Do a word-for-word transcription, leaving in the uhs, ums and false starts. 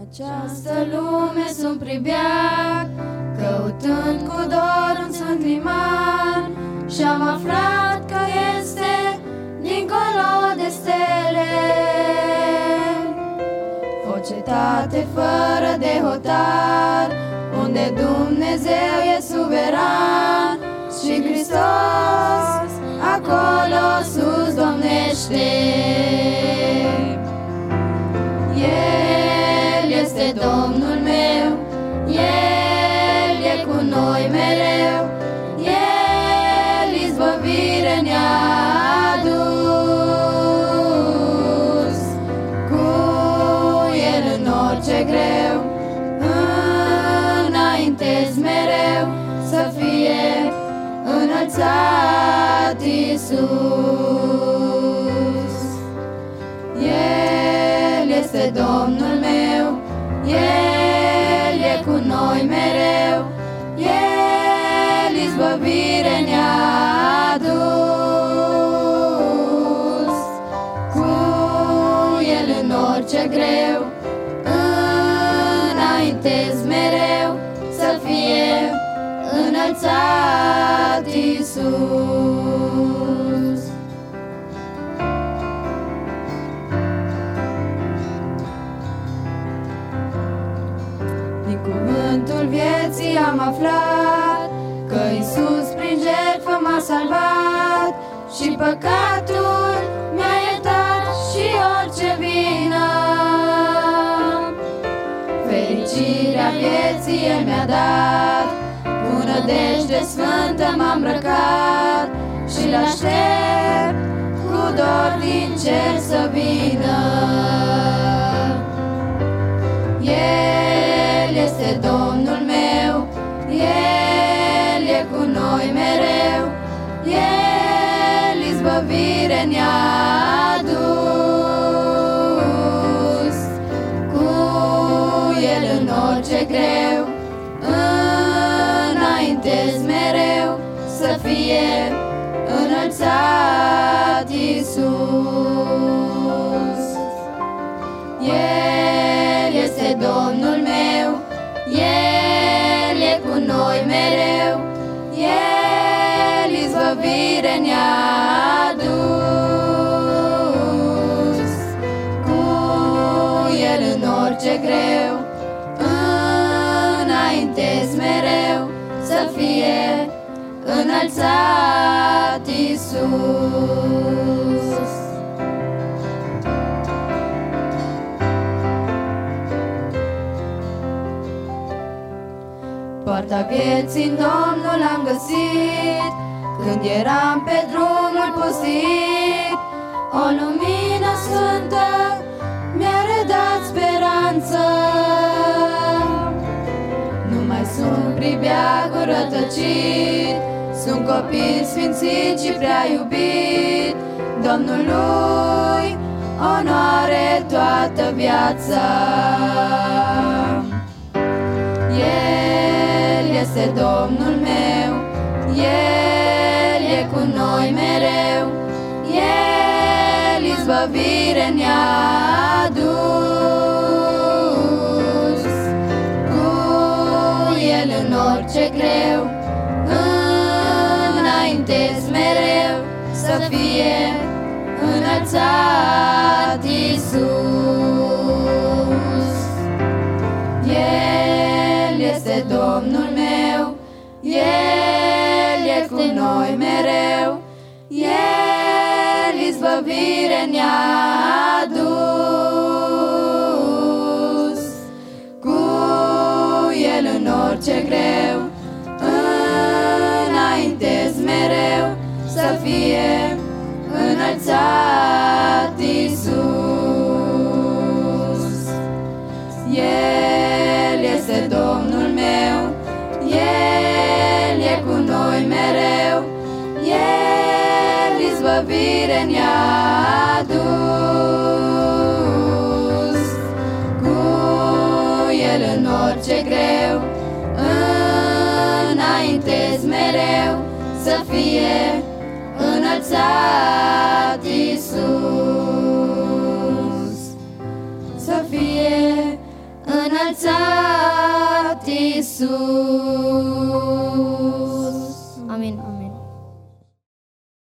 Această lume sunt pribeag, căutând cu dor un sfânt liman, și-am aflat că este dincolo de stele o cetate fără de hotar, unde Dumnezeu e suveran și Hristos acolo sus domnește. El este Domnul meu, El e cu noi mereu, El izbăvire ne-a adus. Cu El în orice greu înaintez mereu, să fie înălțat Iisus. El este Domnul meu, El e cu noi mereu, El izbăvire ne-a adus. Cu El în orice greu înaintez mereu, să fie înălțat Iisus. Din cuvântul vieții am aflat că Iisus prin jertfă m-a salvat și păcatul mi-a iertat și orice vină. Fericirea vieții El mi-a dat, cu nădejde sfântă m-am îmbrăcat și l-aștept cu dor din cer să vină. El este Domnul meu, El e cu noi mereu, El izbăvire ne-a adus. Cu El în orice greu înaintez mereu, să fie înălțat Iisus. El este Domnul meu, El e cu noi mereu, El izbăvire ne-a adus. Cu El în orice greu înaintez mereu, să fie înălțat Iisus. Poarta vieții în Domnul am găsit, când eram pe drumul pustit. O lumină sfântă mi-a redat speranță. Nu mai sunt pribeagul rătăcit, sunt copil sfințit și prea iubit. Domnului onoare toată viața. El este Domnul meu, El e cu noi mereu, El izbăvire ne-a adus. Cu El în orice greu înaintez mereu, să fie înălțat Iisus. El este Domnul meu, El e cu noi mereu, El izbăvire ne-a adus. Cu El în orice greu înaintez mereu, să fie înălțat Iisus. El este Domnul meu, El e cu noi mereu, El izbăvire ne-a adus. Cu El în orice greu înaintez mereu, să fie înălțat Iisus. Să fie Iisus.